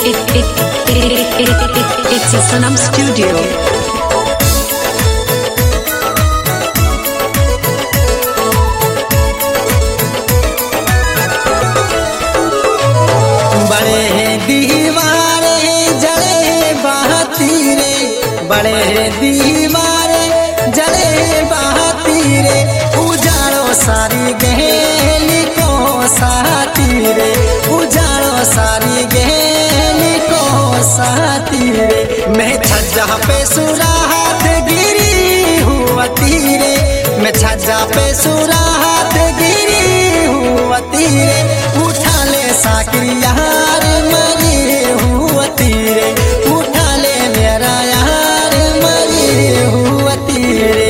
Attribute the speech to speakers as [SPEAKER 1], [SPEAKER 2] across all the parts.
[SPEAKER 1] It's a Sanam Studio.
[SPEAKER 2] बड़े दीवारे जले बहती रे, बड़े दीवारे जले बहती रे, उजाड़ो सारी गहली को साथी रे, उजाड़ो सारी गहली को साथी रे। मैं छज्जा पे सुराहत गिरी हुआ तीरे, मैं छज्जा पे सुराहत गिरी हुआ तीरे, उठा ले साकिर यार मरे हुआ तीरे, उठा ले मेरा यार मरे हुआ तीरे।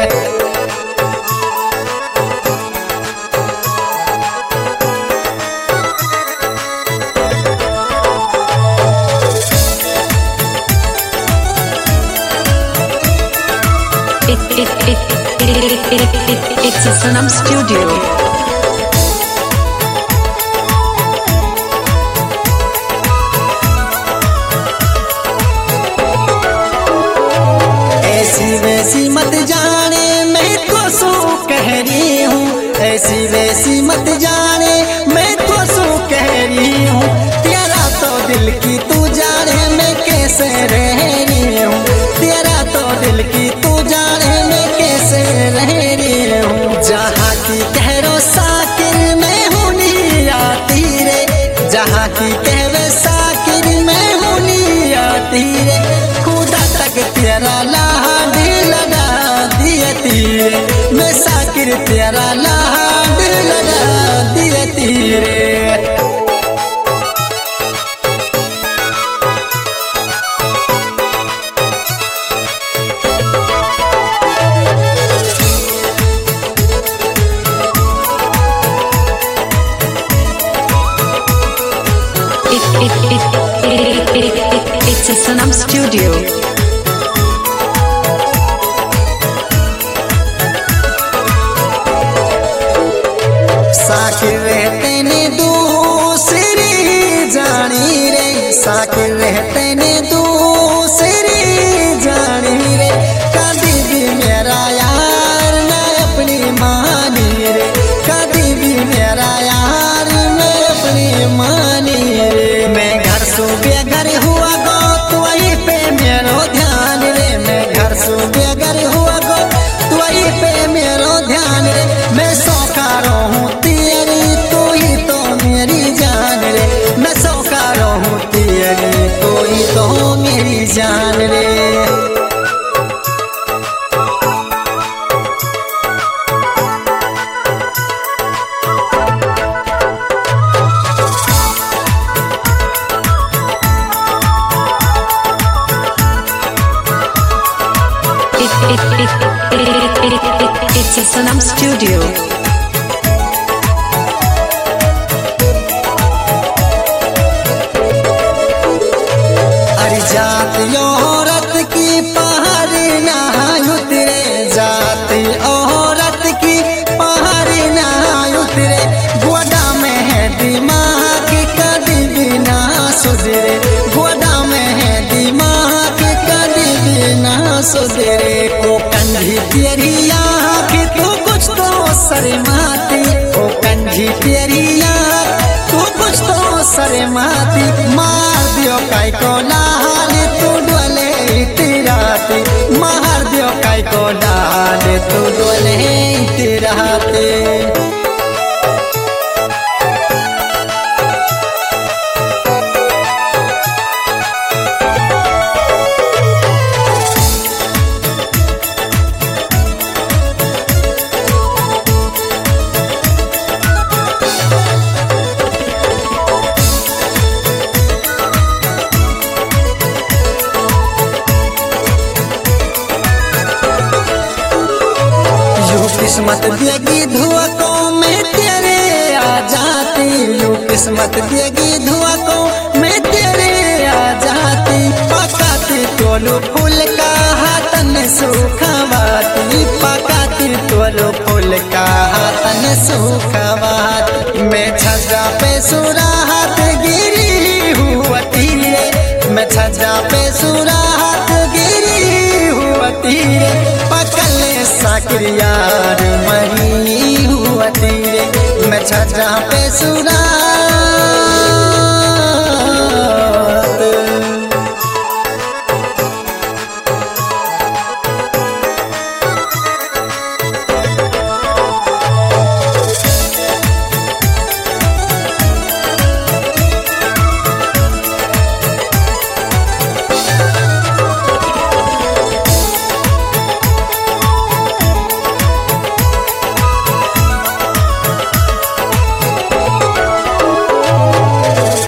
[SPEAKER 1] It's a Sanam Studio.
[SPEAKER 2] ऐसी वैसी मत जाने मैं तो सो कह रही हूँ, ऐसी वैसी मत जाने मैं तो सो कह रही हूँ, तेरा तो दिल की तू जाने मैं कैसे रह रही हूँ, तेरा तो दिल की तू जाने मैं कैसे रह रही हूँ। जहाँ की कहरो साकिर मैं हूँ नी आती रे, जहाँ की कहवे साकिर मैं हूँ नी आती रे, खुदा तक तेरा लाड लगा दिए तीरे, मैं साकिर तेरा लाड लगा दिए तीरे।
[SPEAKER 1] It's a Sanam Studio.
[SPEAKER 2] साकिर रहते ने दूसरी जानी रे, साकिर रहते ने दूसरी जानी रे, कभी भी मेरा यार न अपनी मानी रे, कभी भी मेरा यार न अपनी मानी रे। मैं घर सो बेघर हुआ गो तो वही पे मेरो ध्यान रे, मैं घर सो बेघर हुआ गो तो वही पे मेरो ध्यान रे, मैं सौकारो हूँ तेरी तू ही तो मेरी जान रे, मैं सौकारो हूँ तेरी तू ही तो मेरी जान रे।
[SPEAKER 1] It's a Sanam Studio.
[SPEAKER 2] अरे जात औरत की पहाड़ ना उतरे, जात औरत की पहाड़ ना उतरे, गोदा में है दिमाग कभी भी ना सुधरे, गोदा में है दिमाग कभी भी ना सुधरे। ओ कंधी तेरी आँख तू कुछ तो शर्माती, ओ कंधी तेरी आँख तू कुछ तो शर्माती, मार दियो काई को लाल तू डोले तिराती, मार दियो काई को लाल तू डोले तिराती। किस्मत देगी धुआ को मैं तेरे आ जाती, यूं किस्मत देगी धुआ को मैं तेरे आ जाती, पकाती तोलू फूल का हाथन सुखवाती, पकाती तोलू फूल का हाथन सुखवाती, मैं छज्जा पे सुराहत गिरी हुआ तीरे, पे सुना